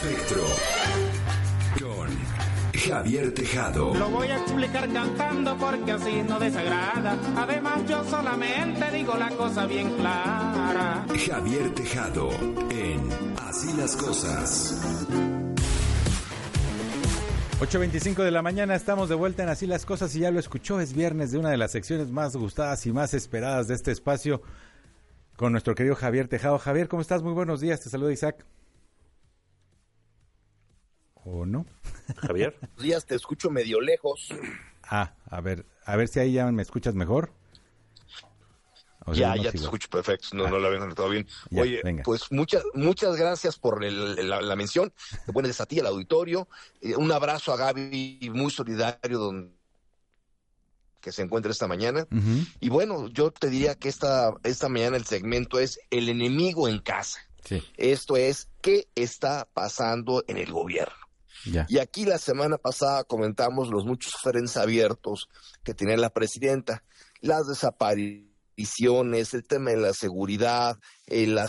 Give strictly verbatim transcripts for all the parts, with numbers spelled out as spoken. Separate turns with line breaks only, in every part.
espectro con Javier Tejado.
Lo voy a explicar cantando porque así no desagrada. Además yo solamente digo la cosa bien clara.
Javier Tejado en Así las Cosas.
ocho veinticinco de la mañana, estamos de vuelta en Así las Cosas y ya lo escuchó, es viernes de una de las secciones más gustadas y más esperadas de este espacio con nuestro querido Javier Tejado. Javier, ¿cómo estás? Muy buenos días, te saluda Isaac. ¿O no?
Javier.
Buenos días, te escucho medio lejos.
Ah, a ver, a ver si ahí ya me escuchas mejor. O sea,
ya, ya te
igual.
Escucho perfecto, no, ah, no lo habían notado bien.
Ya,
Oye,
venga.
Pues muchas muchas gracias por el, la, la mención. Buenas a ti, al auditorio. Eh, un abrazo a Gaby, muy solidario, donde que se encuentra esta mañana.
Uh-huh.
Y bueno, yo te diría que esta, esta mañana el segmento es El enemigo en casa.
Sí.
Esto es, ¿qué está pasando en el gobierno?
Ya.
Y aquí la semana pasada comentamos los muchos frentes abiertos que tiene la presidenta, las desapariciones, el tema de la seguridad, eh, las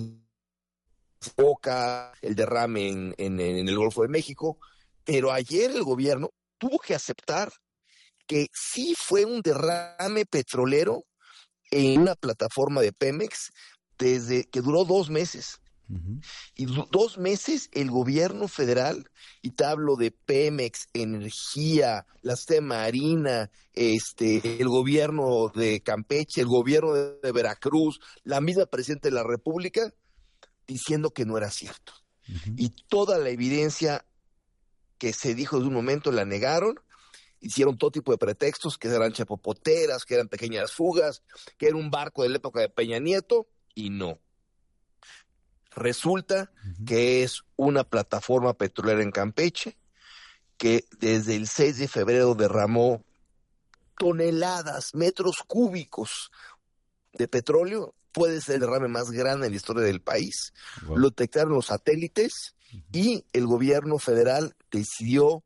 boca, el derrame en, en, en el Golfo de México, pero ayer el gobierno tuvo que aceptar que sí fue un derrame petrolero en una plataforma de Pemex desde que duró dos meses.
Uh-huh.
Y do, dos meses el gobierno federal, y te hablo de Pemex, Energía, la C E Marina, este, el gobierno de Campeche, el gobierno de, de Veracruz, la misma presidenta de la República, diciendo que no era cierto. Uh-huh. Y toda la evidencia que se dijo de un momento la negaron, hicieron todo tipo de pretextos, que eran chapopoteras, que eran pequeñas fugas, que era un barco de la época de Peña Nieto, y no. Resulta uh-huh. que es una plataforma petrolera en Campeche que desde el seis de febrero derramó toneladas, metros cúbicos de petróleo. Puede ser el derrame más grande en la historia del país. Wow. Lo detectaron los satélites uh-huh. y el gobierno federal decidió,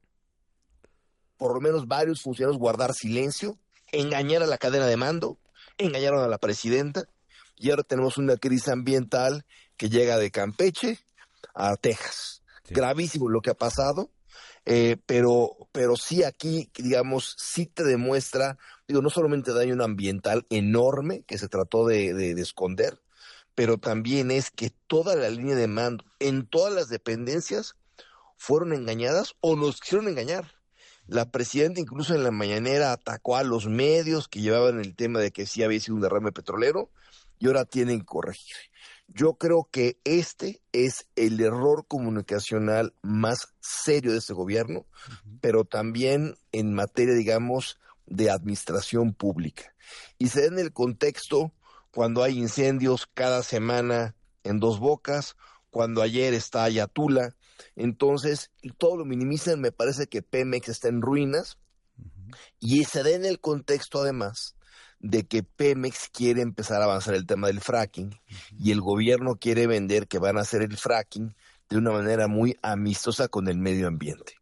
por lo menos varios funcionarios, guardar silencio, engañar a la cadena de mando, engañaron a la presidenta, y ahora tenemos una crisis ambiental que llega de Campeche a Texas. Sí. Gravísimo lo que ha pasado, eh, pero, pero sí aquí, digamos, sí te demuestra, digo, no solamente daño ambiental enorme que se trató de, de, de esconder, pero también es que toda la línea de mando en todas las dependencias fueron engañadas o nos quisieron engañar. La presidenta incluso en la mañanera atacó a los medios que llevaban el tema de que sí había sido un derrame petrolero y ahora tienen que corregir. Yo creo que este es el error comunicacional más serio de este gobierno, uh-huh. pero también en materia, digamos, de administración pública. Y se da en el contexto cuando hay incendios cada semana en Dos Bocas, cuando ayer está Ayatula. Entonces, todo lo minimizan, me parece que Pemex está en ruinas, uh-huh. y se da en el contexto además de que Pemex quiere empezar a avanzar el tema del fracking, uh-huh. y el gobierno quiere vender que van a hacer el fracking de una manera muy amistosa con el medio ambiente.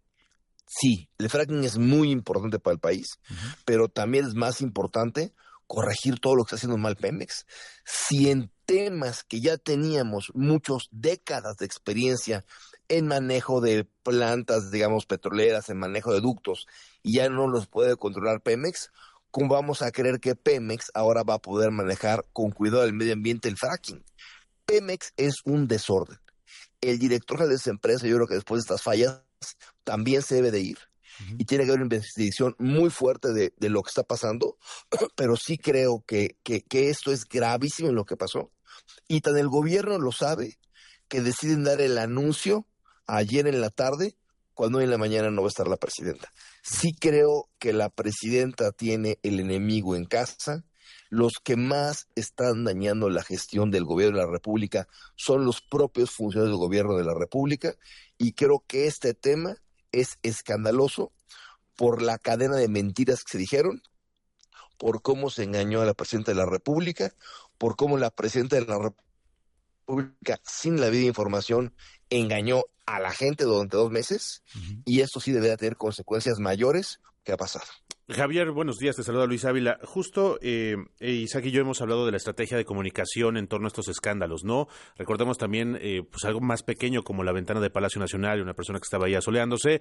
Sí, el fracking es muy importante para el país, uh-huh. pero también es más importante corregir todo lo que está haciendo mal Pemex. Si en temas que ya teníamos muchas décadas de experiencia en manejo de plantas, digamos, petroleras, en manejo de ductos, y ya no los puede controlar Pemex, ¿cómo vamos a creer que Pemex ahora va a poder manejar con cuidado el medio ambiente el fracking? Pemex es un desorden. El director general de esa empresa, yo creo que después de estas fallas, también se debe de ir. Uh-huh. Y tiene que haber una investigación muy fuerte de, de lo que está pasando, pero sí creo que, que, que esto es gravísimo en lo que pasó. Y tan el gobierno lo sabe, que deciden dar el anuncio ayer en la tarde, cuando hoy en la mañana no va a estar la presidenta. Sí creo que la presidenta tiene el enemigo en casa. Los que más están dañando la gestión del gobierno de la República son los propios funcionarios del gobierno de la República, y creo que este tema es escandaloso por la cadena de mentiras que se dijeron, por cómo se engañó a la presidenta de la República, por cómo la presidenta de la República, sin la debida información, engañó a la gente durante dos meses, uh-huh. y esto sí debería tener consecuencias mayores que ha pasado.
Javier, buenos días, te saluda Luis Ávila. Justo eh, Isaac y yo hemos hablado de la estrategia de comunicación en torno a estos escándalos, ¿no? Recordemos también eh, pues algo más pequeño como la ventana de Palacio Nacional y una persona que estaba ahí asoleándose.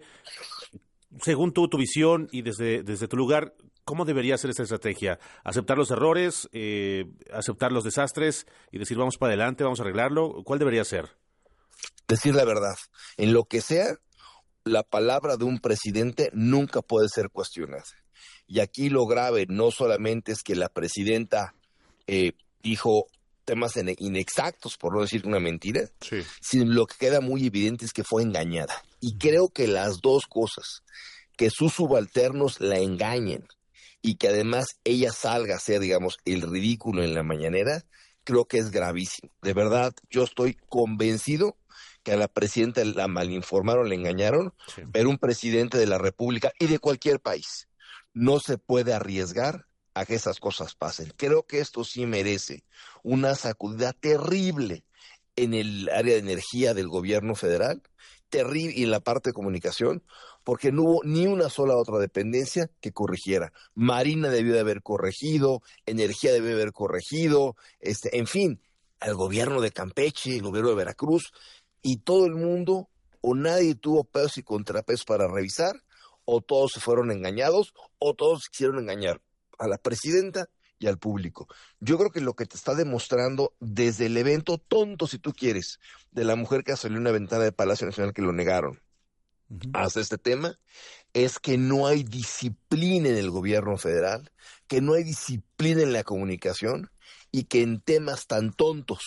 Según tú, tu visión y desde, desde tu lugar, ¿cómo debería ser esta estrategia? ¿Aceptar los errores, eh, aceptar los desastres y decir vamos para adelante, vamos a arreglarlo? ¿Cuál debería ser?
Decir la verdad. En lo que sea, la palabra de un presidente nunca puede ser cuestionada. Y aquí lo grave no solamente es que la presidenta eh, dijo temas inexactos, por no decir una mentira,
sí.
sino lo que queda muy evidente es que fue engañada. Y creo que las dos cosas, que sus subalternos la engañen y que además ella salga a hacer, digamos, el ridículo en la mañanera, creo que es gravísimo. De verdad, yo estoy convencido que a la presidenta la malinformaron, la engañaron, sí. Pero un presidente de la República y de cualquier país no se puede arriesgar a que esas cosas pasen. Creo que esto sí merece una sacudida terrible en el área de energía del gobierno federal, terrible y en la parte de comunicación, porque no hubo ni una sola otra dependencia que corrigiera. Marina debió de haber corregido, Energía debió de haber corregido, este, en fin, al gobierno de Campeche, el gobierno de Veracruz, y todo el mundo, o nadie tuvo pesos y contrapesos para revisar, o todos se fueron engañados, o todos quisieron engañar a la presidenta y al público. Yo creo que lo que te está demostrando desde el evento tonto, si tú quieres, de la mujer que salió en una ventana de Palacio Nacional que lo negaron, uh-huh. hasta este tema, es que no hay disciplina en el gobierno federal, que no hay disciplina en la comunicación, y que en temas tan tontos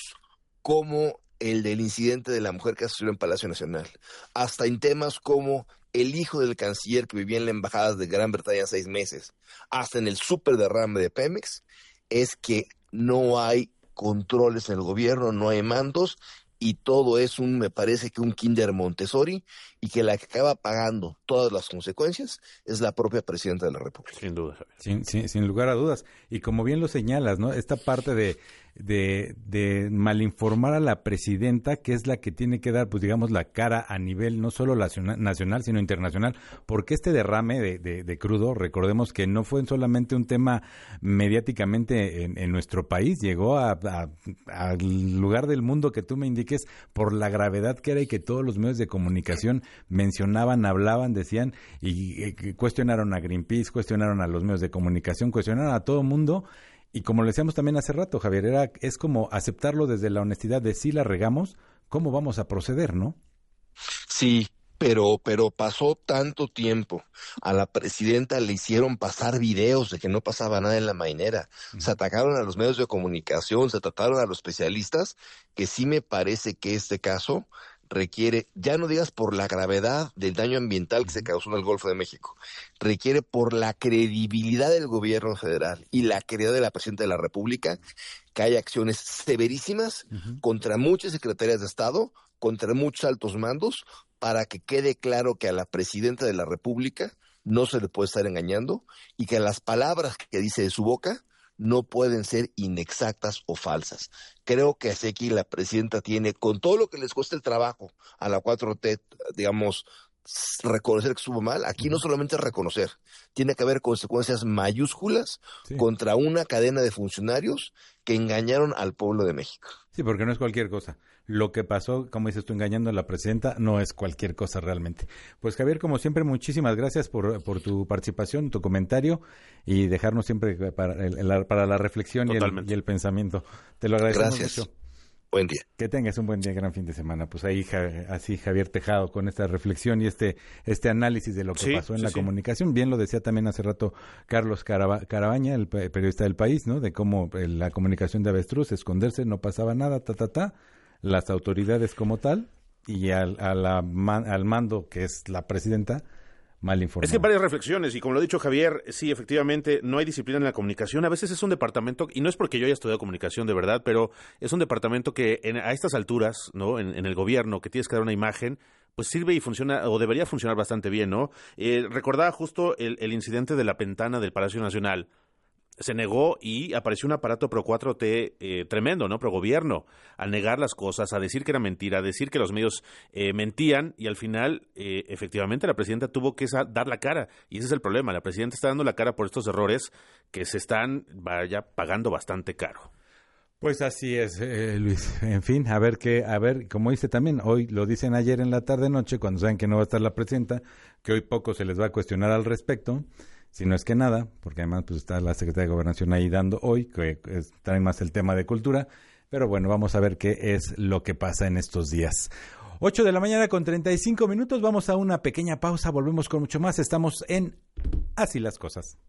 como el del incidente de la mujer que asesinó en Palacio Nacional, hasta en temas como el hijo del canciller que vivía en la embajada de Gran Bretaña seis meses, hasta en el súper derrame de Pemex, es que no hay controles en el gobierno, no hay mandos, y todo es un, me parece que un Kinder Montessori, y que la que acaba pagando todas las consecuencias es la propia presidenta de la República.
Sin duda, Javier.
Sin, sin, sin lugar a dudas. Y como bien lo señalas, ¿no? Esta parte de, de, de malinformar a la presidenta, que es la que tiene que dar, pues digamos, la cara a nivel no solo nacional, sino internacional, porque este derrame de, de, de crudo, recordemos que no fue solamente un tema mediáticamente en, en nuestro país, llegó a, a, al lugar del mundo que tú me indiques por la gravedad que era y que todos los medios de comunicación mencionaban, hablaban, decían y eh, cuestionaron a Greenpeace, cuestionaron a los medios de comunicación, cuestionaron a todo mundo. Y como le decíamos también hace rato, Javier, era, es como aceptarlo desde la honestidad de si la regamos, ¿cómo vamos a proceder, no?
Sí, pero, pero pasó tanto tiempo. A la presidenta le hicieron pasar videos de que no pasaba nada en la mañanera. Uh-huh. Se atacaron a los medios de comunicación, se trataron a los especialistas, que sí me parece que este caso requiere, ya no digas por la gravedad del daño ambiental que se causó en el Golfo de México, requiere por la credibilidad del gobierno federal y la credibilidad de la presidenta de la República, que haya acciones severísimas uh-huh. contra muchas secretarias de Estado, contra muchos altos mandos, para que quede claro que a la presidenta de la República no se le puede estar engañando y que las palabras que dice de su boca no pueden ser inexactas o falsas. Creo que así aquí la presidenta tiene, con todo lo que les cuesta el trabajo a la cuatro T, digamos, reconocer que estuvo mal, aquí no solamente es reconocer, tiene que haber consecuencias mayúsculas sí. contra una cadena de funcionarios que engañaron al pueblo de México.
Sí, porque no es cualquier cosa. Lo que pasó, como dices tú, engañando a la presidenta, no es cualquier cosa realmente. Pues Javier, como siempre, muchísimas gracias por, por tu participación, tu comentario y dejarnos siempre para, el, para la reflexión y el, y el pensamiento. Te lo agradecemos
gracias.
mucho.
Buen día.
Que tengas un buen día, gran fin de semana. Pues ahí, así Javier Tejado, con esta reflexión y este este análisis de lo que sí, pasó en sí, la sí. comunicación. Bien lo decía también hace rato Carlos Caraba, Carabaña, el periodista del País, ¿no? De cómo la comunicación de avestruz, esconderse, no pasaba nada, ta, ta, ta. Las autoridades como tal y al, a la, al mando, que es la presidenta, mal informado.
Es que varias reflexiones, y como lo ha dicho Javier, sí, efectivamente, no hay disciplina en la comunicación. A veces es un departamento, y no es porque yo haya estudiado comunicación de verdad, pero es un departamento que en, a estas alturas, ¿no? En, en el gobierno, que tienes que dar una imagen, pues sirve y funciona, o debería funcionar bastante bien, ¿no? Eh, recordaba justo el, el incidente de la ventana del Palacio Nacional. se negó y apareció un aparato pro cuatro T eh, tremendo, ¿no? Pro gobierno, a negar las cosas, a decir que era mentira, a decir que los medios eh, mentían y al final, eh, efectivamente, la presidenta tuvo que sa- dar la cara y ese es el problema. La presidenta está dando la cara por estos errores que se están, vaya, pagando bastante caro.
Pues así es, eh, Luis. En fin, a ver qué, a ver, como dice también, hoy lo dicen ayer en la tarde-noche, cuando saben que no va a estar la presidenta, que hoy poco se les va a cuestionar al respecto. Si no es que nada, porque además pues está la Secretaría de Gobernación ahí dando hoy, que es, trae más el tema de cultura, pero bueno, vamos a ver qué es lo que pasa en estos días. ocho de la mañana con treinta y cinco minutos, vamos a una pequeña pausa, volvemos con mucho más, estamos en Así las Cosas.